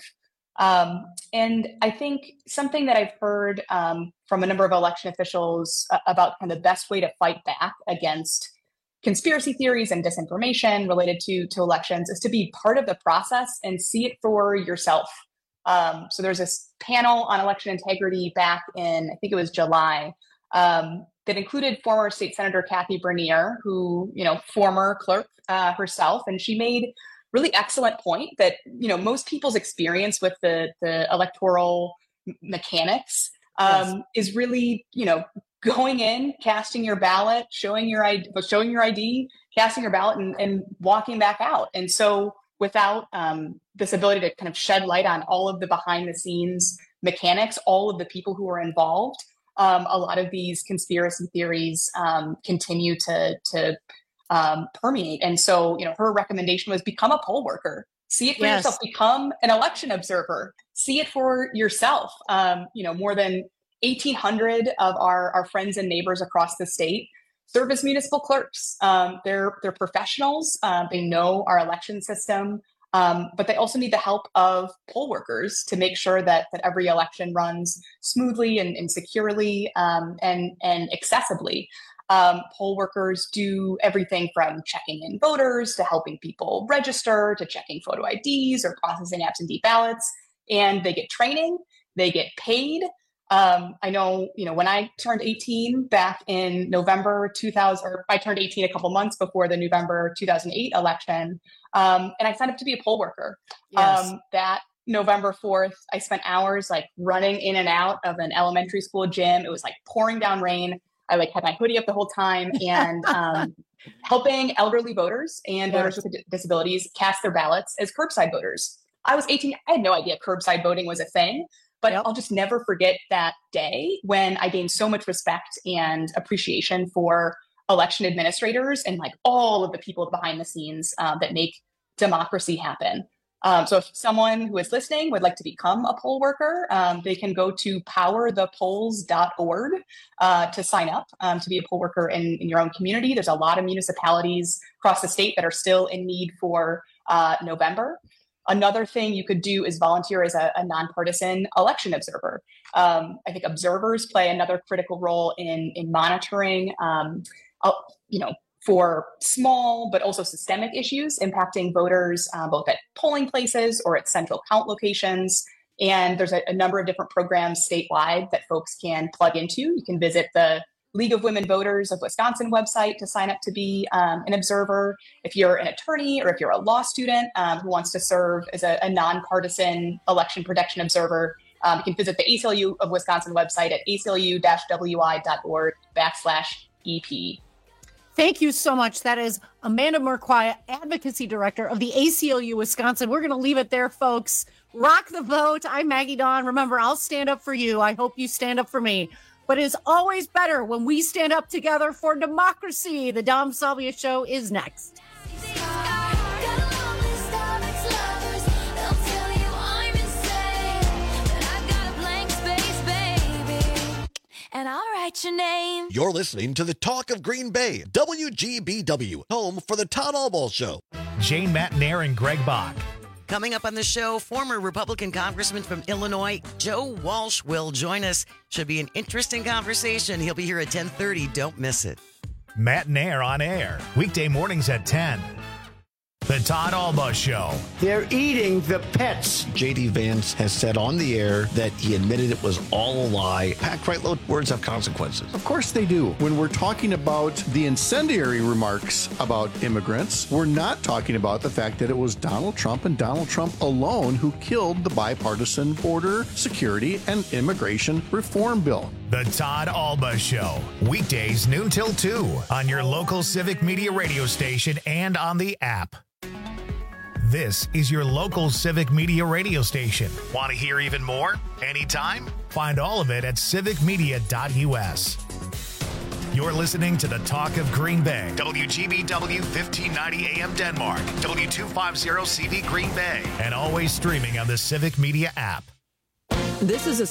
And I think something that I've heard from a number of election officials about kind of the best way to fight back against conspiracy theories and disinformation related to elections is to be part of the process and see it for yourself. So there's this panel on election integrity back in, I think it was July, that included former state senator Kathy Bernier, who, former clerk herself. And she made really excellent point that, most people's experience with the electoral mechanics is really, going in, casting your ballot, showing your ID, casting your ballot and walking back out. And so without this ability to kind of shed light on all of the behind the scenes mechanics, all of the people who are involved, a lot of these conspiracy theories continue to permeate. And so, her recommendation was become a poll worker, see it for yourself, become an election observer, see it for yourself. More than 1,800 of our friends and neighbors across the state serve as municipal clerks. They're professionals. They know our election system. But they also need the help of poll workers to make sure that every election runs smoothly and securely and accessibly. Poll workers do everything from checking in voters to helping people register to checking photo IDs or processing absentee ballots. And they get training, they get paid. I know, when I turned 18 back in November 2000, or I turned 18 a couple months before the November 2008 election, and I signed up to be a poll worker. Yes. That November 4th, I spent hours running in and out of an elementary school gym. It was pouring down rain. I had my hoodie up the whole time and helping elderly voters and voters with disabilities cast their ballots as curbside voters. I was 18. I had no idea curbside voting was a thing. But I'll just never forget that day when I gained so much respect and appreciation for election administrators and all of the people behind the scenes that make democracy happen. So if someone who is listening would like to become a poll worker, they can go to powerthepolls.org to sign up to be a poll worker in your own community. There's a lot of municipalities across the state that are still in need for November. Another thing you could do is volunteer as a nonpartisan election observer. I think observers play another critical role in monitoring, for small but also systemic issues impacting voters, both at polling places or at central count locations. And there's a number of different programs statewide that folks can plug into. You can visit the League of Women Voters of Wisconsin website to sign up to be an observer. If you're an attorney or if you're a law student who wants to serve as a nonpartisan election protection observer, you can visit the ACLU of Wisconsin website at aclu-wi.org/EP. Thank you so much. That is Amanda Marquardt, Advocacy Director of the ACLU Wisconsin. We're going to leave it there, folks. Rock the vote. I'm Maggie Dawn. Remember, I'll stand up for you. I hope you stand up for me. But it's always better when we stand up together for democracy. The Dom Salvia Show is next. And I'll write your name. You're listening to the Talk of Green Bay, WGBW, home for the Todd Albaugh Show. Jane Matenaer and Greg Bach. Coming up on the show, former Republican Congressman from Illinois, Joe Walsh, will join us. Should be an interesting conversation. He'll be here at 10:30. Don't miss it. Matenaer on air, weekday mornings at 10. The Todd Alba Show. They're eating the pets. J.D. Vance has said on the air that he admitted it was all a lie. Packed right load, words have consequences. Of course they do. When we're talking about the incendiary remarks about immigrants, we're not talking about the fact that it was Donald Trump and Donald Trump alone who killed the bipartisan border security and immigration reform bill. The Todd Alba Show. Weekdays noon till 2 on your local Civic Media radio station and on the app. This is your local Civic Media radio station. Want to hear even more? Anytime? Find all of it at civicmedia.us. You're listening to the Talk of Green Bay. WGBW 1590 AM Denmark. W250 CV Green Bay. And always streaming on the Civic Media app. This is a